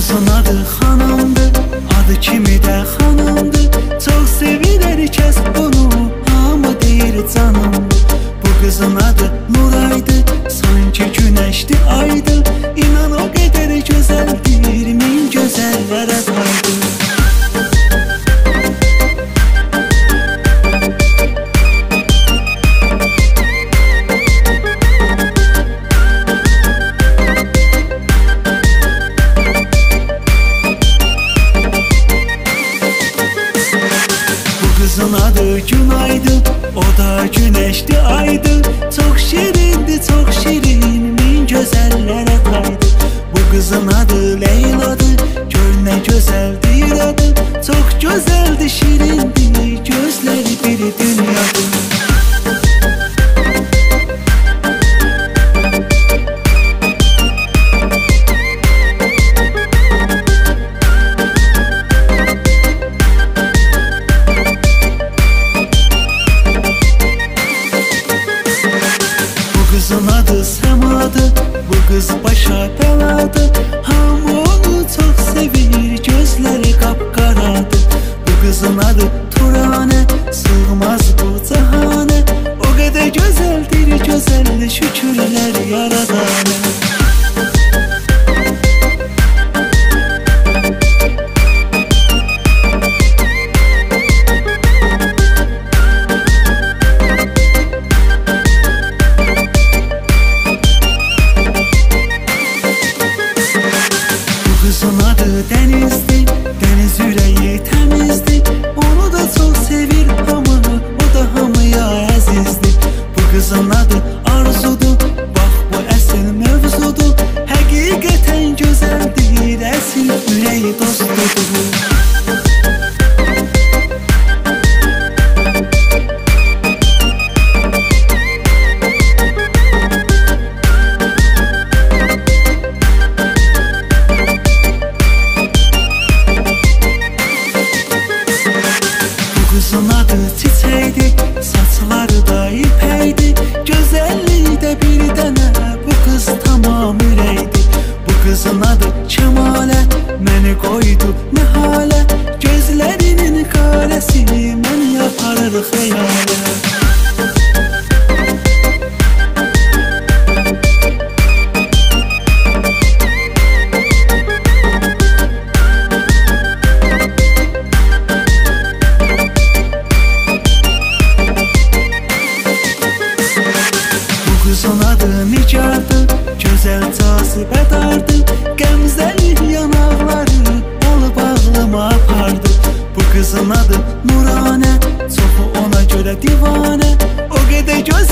kızın adı xanımdı, adı kimi də xanımdı. Çox sevir hər kəs bunu, hamı deyir canım. Bu kızın adı Nuraydı, sanki güneşti aydı. İnan o qədər gözəldir, min gözəllərə saydı. Kızın adı Günaydı, o da güneşti aydı. Çok şirindi, çok şirin, min gözəllərə taydı. Bu kızın adı Leyladı, gör nə gözəldir adı. Çok gözəldi, şirindi, gözləri biri dünyadı. Kızın adı Semadı, bu kız başa beladı. Hamı onu çok sevir, gözleri kapkaradı. Bu kızın adı Turane, sığmaz bu cahane. O kadar güzeldir, güzel şükürler yaradane. Kızın adı Denizdi, deniz yüreği temizdi. Onu da çok sevir hamı, o da hamıya əzizdi. Bu kızın adı Arzudu, bax bu əsl mövzudu. Həqiqətən gözəldir, əsl ürəyi dostudur. Kızın adı Çiçekdi, saçları da ipəkdi. Gözəlliyi də bir dənə, bu qız tamam ürəkdi. Bu kızın adı Kəmalə, məni qoydu nə halə. Gözlərinin qarəsi, mən yaparır xəyalə. Kızın adı Nigardı, gözəl cazibədardı. Qəmzəli yanaqları alıp ağlıma apardı. Bu kızın adı Nurane, çoxu ona görə divanə. O qədər göz